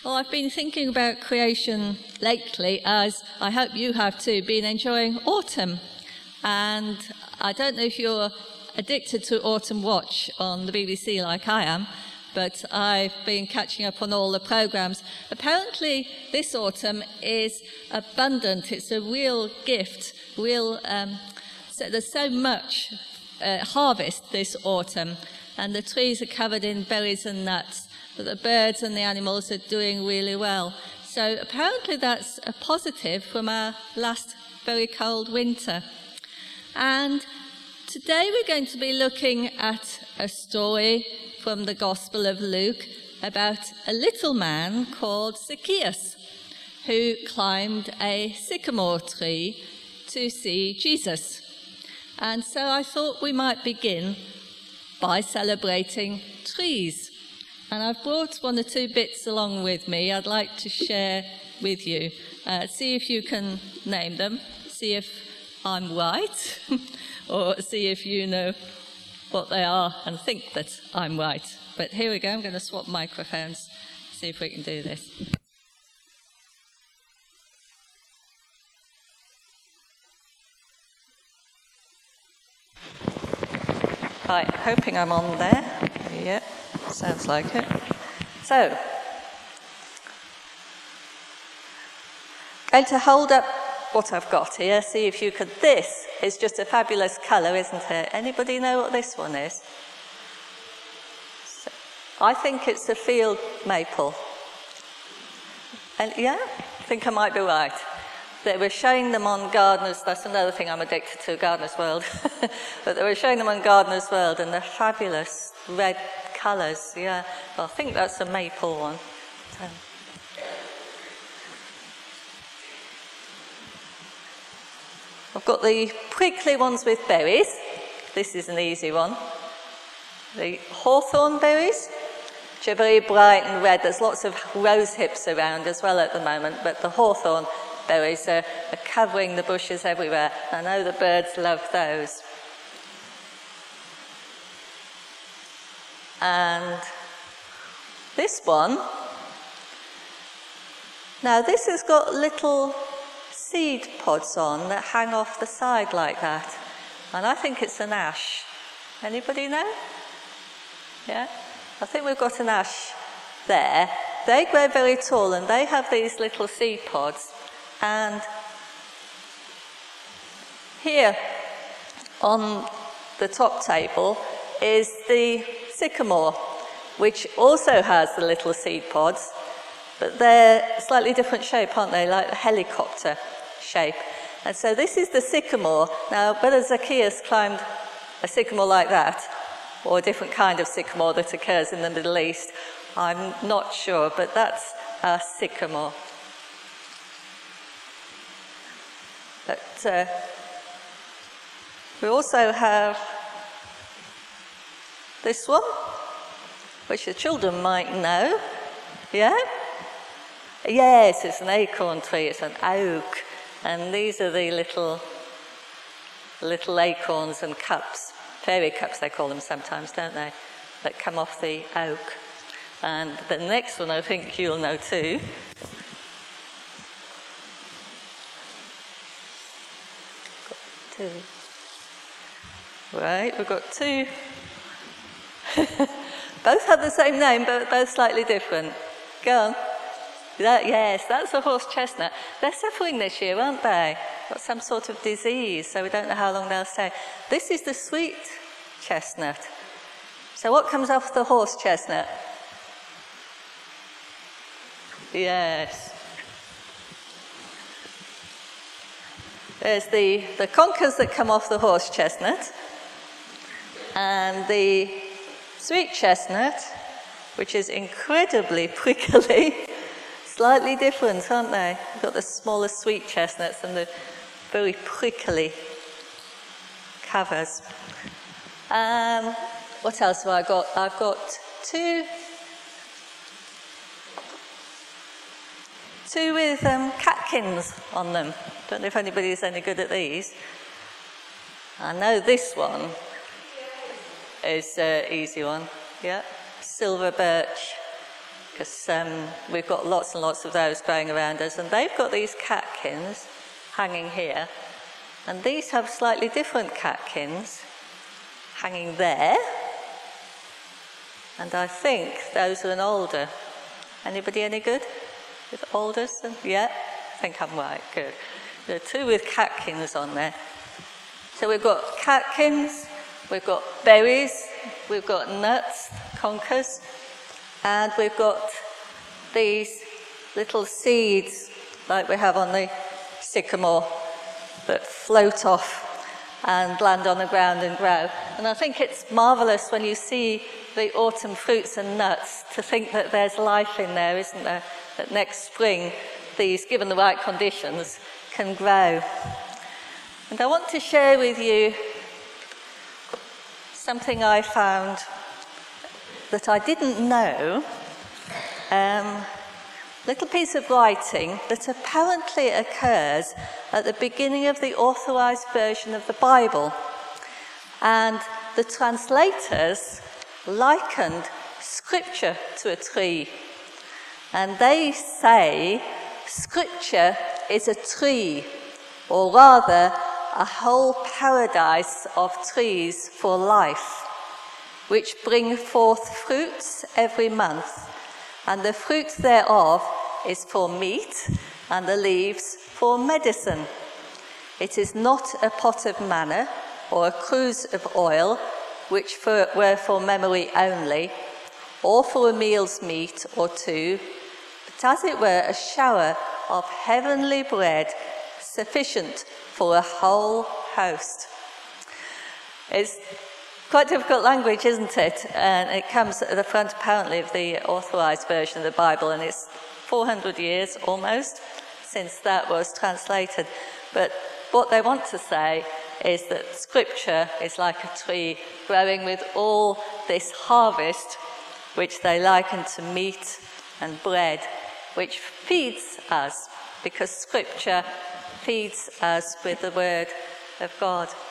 Well, I've been thinking about creation lately, as I hope you have too, been enjoying autumn. And I don't know if you're addicted to Autumn Watch on the BBC like I am, but I've been catching up on all the programmes. Apparently, this autumn is abundant. It's a real gift. So there's so much harvest this autumn, and the trees are covered in berries and nuts. But the birds and the animals are doing really well. So apparently that's a positive from our last very cold winter. And today we're going to be looking at a story from the Gospel of Luke about a little man called Zacchaeus, who climbed a sycamore tree to see Jesus. And so I thought we might begin by celebrating trees. And I've brought one or two bits along with me I'd like to share with you. See if you can name them, see if I'm right, or see if you know what they are and think that I'm right. But here we go, I'm going to swap microphones, see if we can do this. Right, hoping I'm on there. Yep. Sounds like it. So, going to hold up what I've got here, see if you could. This is just a fabulous colour, isn't it? Anybody know what this one is? So, I think it's a field maple. And yeah, I think I might be right. They were showing them on Gardener's, that's another thing I'm addicted to, Gardener's World. But they were showing them on Gardener's World, and they're fabulous red colours, yeah. Well, I think that's a maple one. So. I've got the prickly ones with berries. This is an easy one. The hawthorn berries, which are very bright and red. There's lots of rose hips around as well at the moment, but the hawthorn berries are covering the bushes everywhere. I know the birds love those. And this one, now this has got little seed pods on that hang off the side like that. And I think it's an ash. Anybody know? Yeah? I think we've got an ash there. They grow very tall and they have these little seed pods. And here on the top table is the sycamore, which also has the little seed pods, but they're slightly different shape, aren't they? Like a helicopter shape. And so this is the sycamore. Now, whether Zacchaeus climbed a sycamore like that, or a different kind of sycamore that occurs in the Middle East, I'm not sure, but that's a sycamore. But we also have this one, which the children might know. Yeah? Yes, it's an acorn tree, it's an oak. And these are the little acorns and cups, fairy cups they call them sometimes, don't they, that come off the oak. And the next one I think you'll know too. Got two. Right, we've got two. Both have the same name, but both slightly different. Go on. Yes, that's a horse chestnut. They're suffering this year, aren't they? Got some sort of disease, so we don't know how long they'll stay. This is the sweet chestnut. So what comes off the horse chestnut? Yes. There's the conkers that come off the horse chestnut, and the sweet chestnut, which is incredibly prickly. Slightly different, aren't they? You've got the smaller sweet chestnuts and the very prickly covers. What else have I got? I've got two with catkins on them. Don't know if anybody's any good at these. I know this one is an easy one. Yeah, silver birch because we've got lots and lots of those going around us, and they've got these catkins hanging here, and these have slightly different catkins hanging there, and I think those are an alder. Anybody any good with alders? Yeah, I think I'm right, good. There are two with catkins on there. So we've got catkins, we've got berries, we've got nuts, conkers, and we've got these little seeds like we have on the sycamore that float off and land on the ground and grow. And I think it's marvellous when you see the autumn fruits and nuts to think that there's life in there, isn't there? That next spring, these, given the right conditions, can grow. And I want to share with you something I found that I didn't know. Little piece of writing that apparently occurs at the beginning of the authorized version of the Bible. And the translators likened Scripture to a tree. And they say Scripture is a tree, or rather a whole paradise of trees for life, which bring forth fruits every month, and the fruit thereof is for meat, and the leaves for medicine. It is not a pot of manna, or a cruse of oil, which were for memory only, or for a meal's meat or two, but as it were a shower of heavenly bread, sufficient for a whole host. It's quite difficult language, isn't it? And it comes at the front, apparently, of the authorized version of the Bible, and it's 400 years almost since that was translated. But what they want to say is that Scripture is like a tree growing with all this harvest, which they liken to meat and bread, which feeds us, because Scripture feeds us with the Word of God.